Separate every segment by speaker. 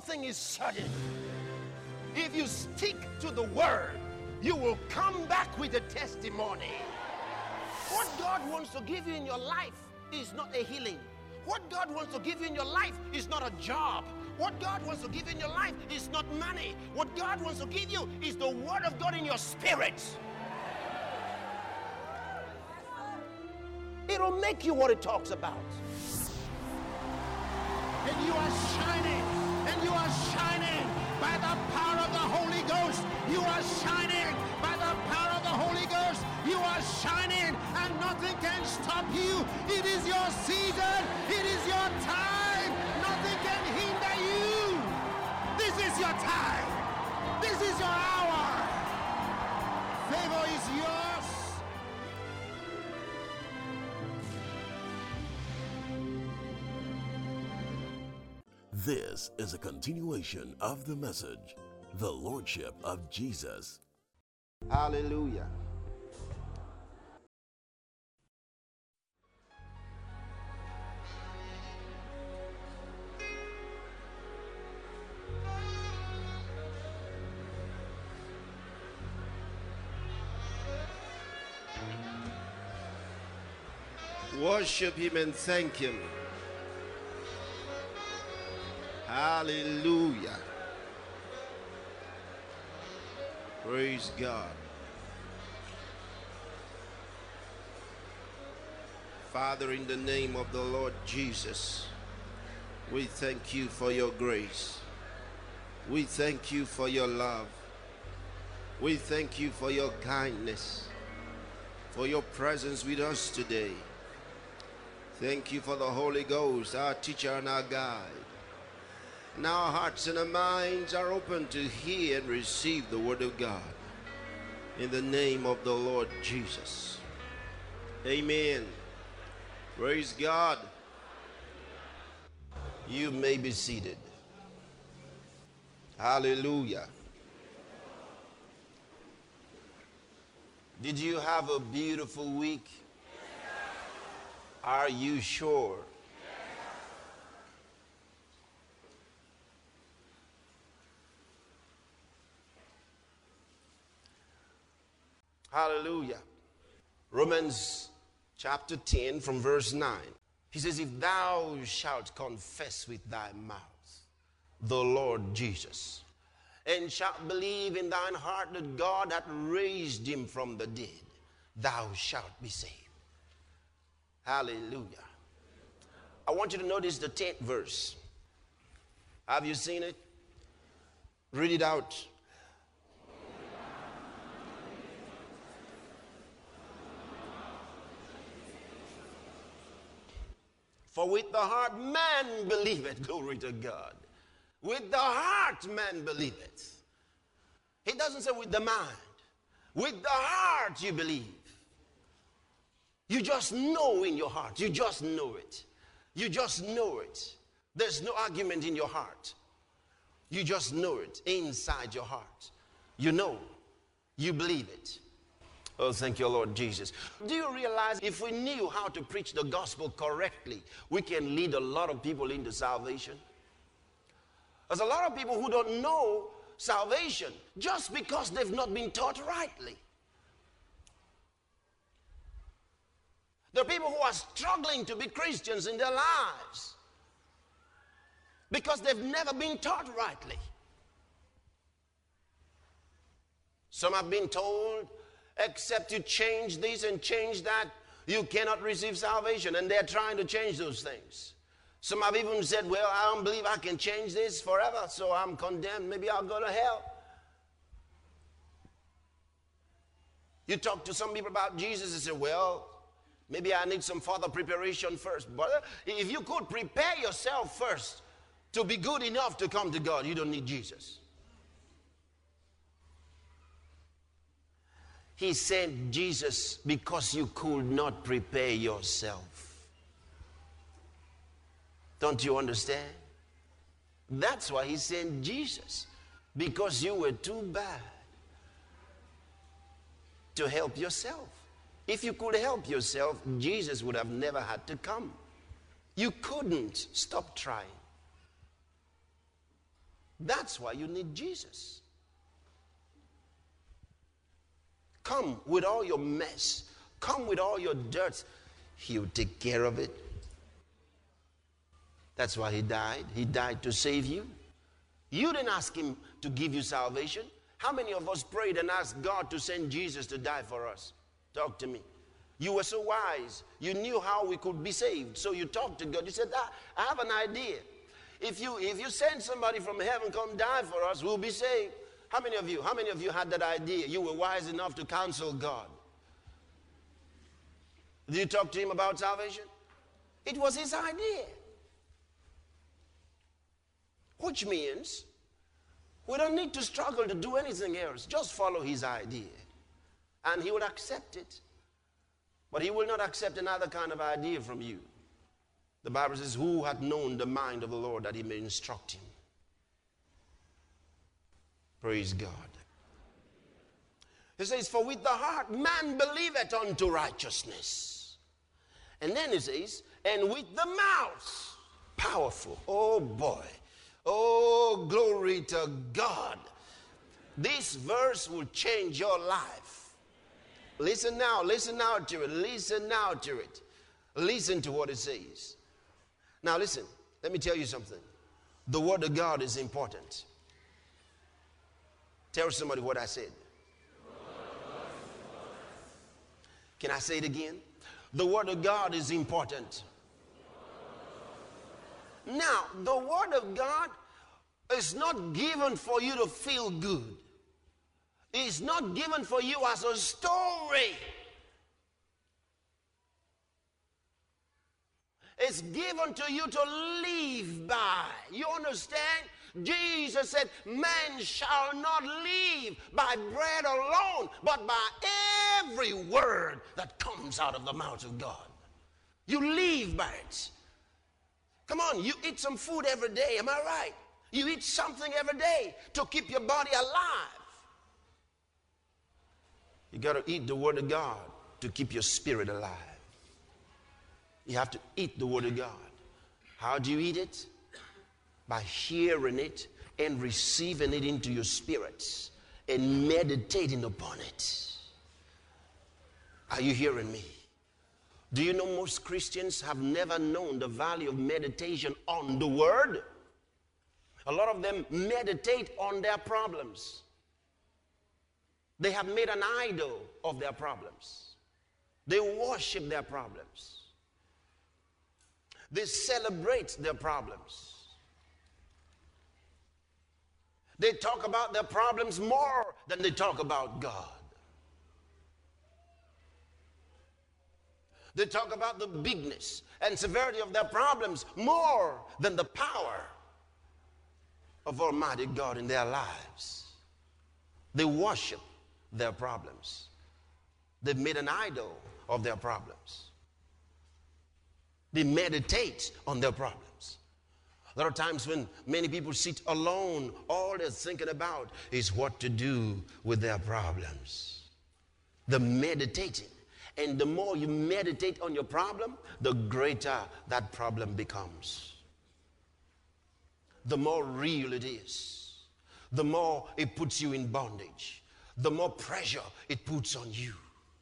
Speaker 1: thing is certain. If you stick to the word, you will come back with a testimony. What God wants to give you in your life is not a healing. What God wants to give you in your life is not a job. What God wants to give you in your life is not money. What God wants to give you is the word of God in your spirit. It'll make you what it talks about. And you are shining. And you are shining by the power of the Holy Ghost. You are shining by the power of the Holy Ghost. You are shining and nothing can stop you. It is your season. It is your time. Nothing can hinder you. This is your time. This is your hour. Favor is yours.
Speaker 2: This is a continuation of the message, The Lordship of Jesus.
Speaker 1: Hallelujah. Worship him and thank him. Hallelujah. Praise God. Father, in the name of the Lord Jesus, we thank you for your grace. We thank you for your love. We thank you for your kindness, for your presence with us today. Thank you for the Holy Ghost, our teacher and our guide. Now our hearts and our minds are open to hear and receive the word of God. In the name of the Lord Jesus. Amen. Praise God. You may be seated. Hallelujah. Did you have a beautiful week? Are you sure? Hallelujah. Romans chapter 10 from verse 9. He says, if thou shalt confess with thy mouth the Lord Jesus, and shalt believe in thine heart that God hath raised him from the dead, thou shalt be saved. Hallelujah. I want you to notice the 10th verse. Have you seen it? Read it out. For with the heart man believeth, glory to God. With the heart man believeth. He doesn't say with the mind. With the heart you believe. You just know in your heart. You just know it. You just know it. There's no argument in your heart. You just know it inside your heart. You know. You believe it. Oh, thank you, Lord Jesus. Do you realize if we knew how to preach the gospel correctly, we can lead a lot of people into salvation? There's a lot of people who don't know salvation just because they've not been taught rightly. There are people who are struggling to be Christians in their lives because they've never been taught rightly. Some have been told, except you change this and change that, you cannot receive salvation. And they're trying to change those things. Some have even said, well, I don't believe I can change this forever, so I'm condemned. Maybe I'll go to hell. You talk to some people about Jesus and say, well, maybe I need some further preparation first. But if you could prepare yourself first to be good enough to come to God, you don't need Jesus. He sent Jesus because you could not prepare yourself. Don't you understand? That's why he sent Jesus. Because you were too bad to help yourself. If you could help yourself, Jesus would have never had to come. You couldn't. Stop trying. That's why you need Jesus. Come with all your mess. Come with all your dirt. He'll take care of it. That's why he died. He died to save you. You didn't ask him to give you salvation. How many of us prayed and asked God to send Jesus to die for us? Talk to me. You were so wise. You knew how we could be saved. So you talked to God. You said, I have an idea. If you send somebody from heaven come die for us, we'll be saved. How many of you had that idea? You were wise enough to counsel God. Did you talk to him about salvation? It was his idea. Which means we don't need to struggle to do anything else. Just follow his idea. And he will accept it. But he will not accept another kind of idea from you. The Bible says, who hath known the mind of the Lord that he may instruct him? Praise God. He says, for with the heart man believeth unto righteousness. And then he says, and with the mouth, powerful. Oh boy. Oh, glory to God. This verse will change your life. Listen now to it. Listen now to it. Listen to what it says. Now listen, let me tell you something. The word of God is important. Tell somebody what I said. Can I say it again? The word of God is important. Now, the word of God is not given for you to feel good. It's not given for you as a story. It's given to you to live by. You understand? Jesus said, man shall not live by bread alone, but by every word that comes out of the mouth of God. You live by it. Come on, you eat some food every day, am I right? You eat something every day to keep your body alive. You got to eat the word of God to keep your spirit alive. You have to eat the word of God. How do you eat it? By hearing it and receiving it into your spirits and meditating upon it. Are you hearing me? Do you know most Christians have never known the value of meditation on the word? A lot of them meditate on their problems. They have made an idol of their problems. They worship their problems. They celebrate their problems. They talk about their problems more than they talk about God. They talk about the bigness and severity of their problems more than the power of Almighty God in their lives. They worship their problems. They've made an idol of their problems. They meditate on their problems. There are times when many people sit alone, all they're thinking about is what to do with their problems. They're meditating. And the more you meditate on your problem, the greater that problem becomes. The more real it is. The more it puts you in bondage. The more pressure it puts on you.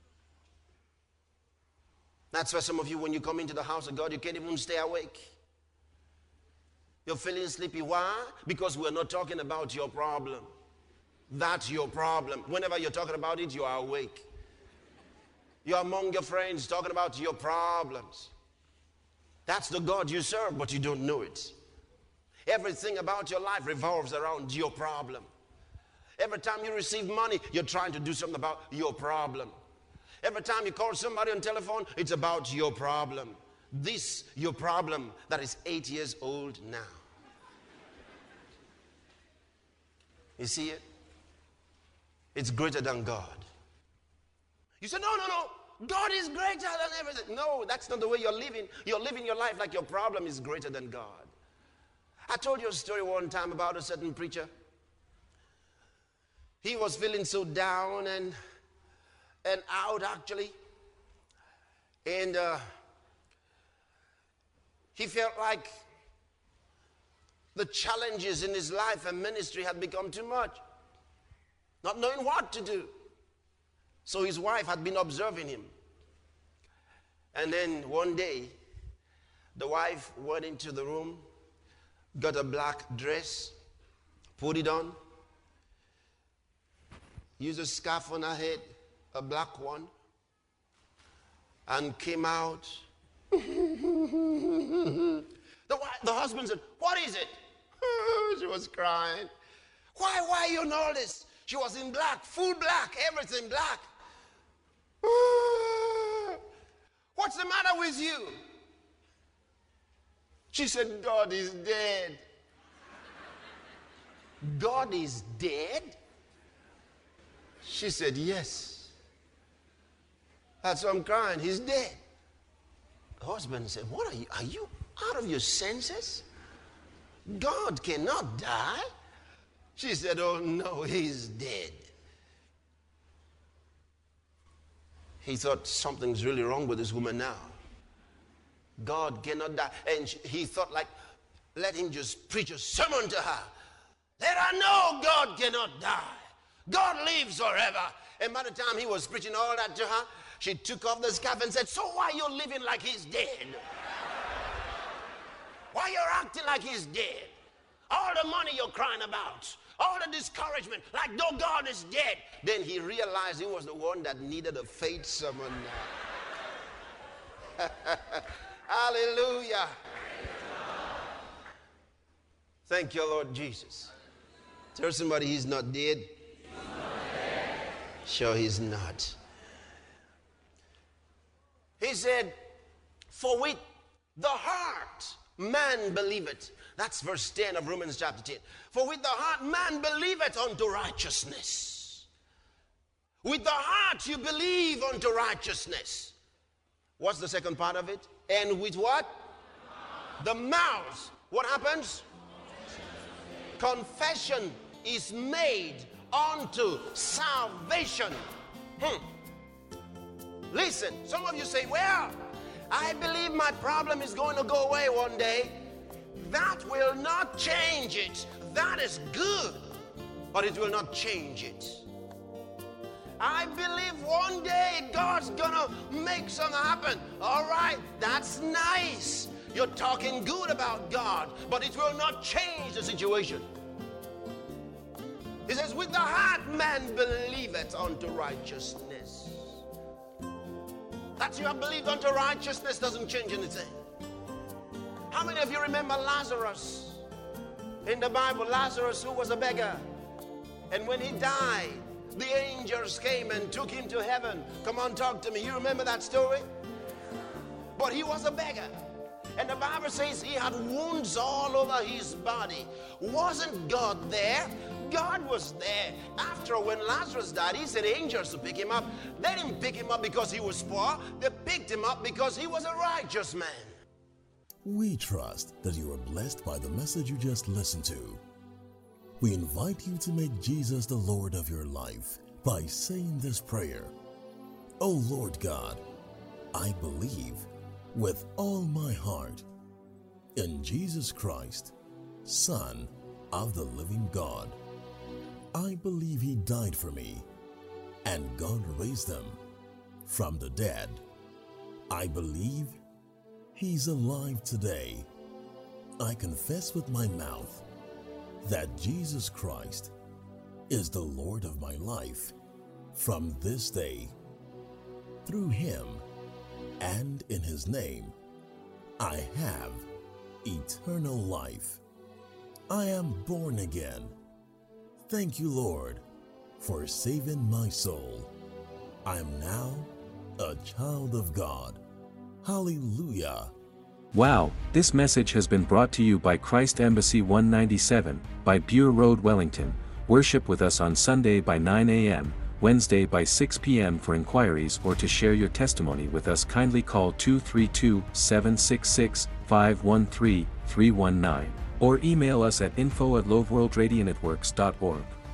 Speaker 1: That's why some of you, when you come into the house of God, you can't even stay awake. You're feeling sleepy. Why? Because we're not talking about your problem. That's your problem. Whenever you're talking about it, you are awake. You're among your friends talking about your problems. That's the God you serve, but you don't know it. Everything about your life revolves around your problem. Every time you receive money, you're trying to do something about your problem. Every time you call somebody on telephone, it's about your problem. This, your problem, that is 8 years old now. You see it? It's greater than God. You say, no. God is greater than everything. No, that's not the way you're living. You're living your life like your problem is greater than God. I told you a story one time about a certain preacher. He was feeling so down and out, actually. And he felt like The challenges in his life and ministry had become too much. Not knowing what to do. So his wife had been observing him. And then one day, the wife went into the room, got a black dress, put it on, used a scarf on her head, a black one, and came out. The husband said, "What is it?" She was crying. Why are you in all this? She was in black, full black, everything black. What's the matter with you? She said, "God is dead." God is dead? She said, "Yes. That's why I'm crying. He's dead." The husband said, "What are you? Are you out of your senses? God cannot die." She said, "Oh no, he's dead." He thought something's really wrong with this woman now. God cannot die. And he thought, like, let him just preach a sermon to her. Let her know God cannot die. God lives forever. And by the time he was preaching all that to her, she took off the scarf and said, "So why you living like he's dead? Why you're acting like he's dead? All the money you're crying about, all the discouragement, like though God is dead." Then he realized he was the one that needed a faith sermon. Hallelujah. Thank you, Lord Jesus. Tell somebody he's not dead. Sure, he's not. He said, "For with the heart man believeth." That's verse 10 of Romans chapter 10. "For with the heart man believeth unto righteousness." With the heart you believe unto righteousness. What's the second part of it? And with what? The mouth. What happens? Confession is made unto salvation. Listen, some of you say, "Well, I believe my problem is going to go away one day." That will not change it. That is good, but it will not change it. I believe one day God's gonna make something happen. All right, that's nice. You're talking good about God, but it will not change the situation. He says, "With the heart man believeth unto righteousness." That you have believed unto righteousness doesn't change anything. How many of you remember Lazarus? In the Bible, Lazarus, who was a beggar. And when he died, the angels came and took him to heaven. Come on, talk to me. You remember that story? But he was a beggar. And the Bible says he had wounds all over his body. Wasn't God there? God was there. After when Lazarus died, he said angels to pick him up. They didn't pick him up because he was poor. They picked him up because he was a righteous man.
Speaker 2: We trust that you are blessed by the message you just listened to. We invite you to make Jesus the Lord of your life by saying this prayer. "Oh Lord God, I believe with all my heart in Jesus Christ, Son of the living God. I believe he died for me and God raised him from the dead. I believe he's alive today. I confess with my mouth that Jesus Christ is the Lord of my life from this day. Through him and in his name, I have eternal life. I am born again. Thank you, Lord, for saving my soul. I am now a child of God. Hallelujah."
Speaker 3: Wow, this message has been brought to you by Christ Embassy 197, by Bure Road, Wellington. Worship with us on Sunday by 9 a.m., Wednesday by 6 p.m. For inquiries or to share your testimony with us, kindly call 232-766-513-319 or email us at info@loveworldradionetworks.org.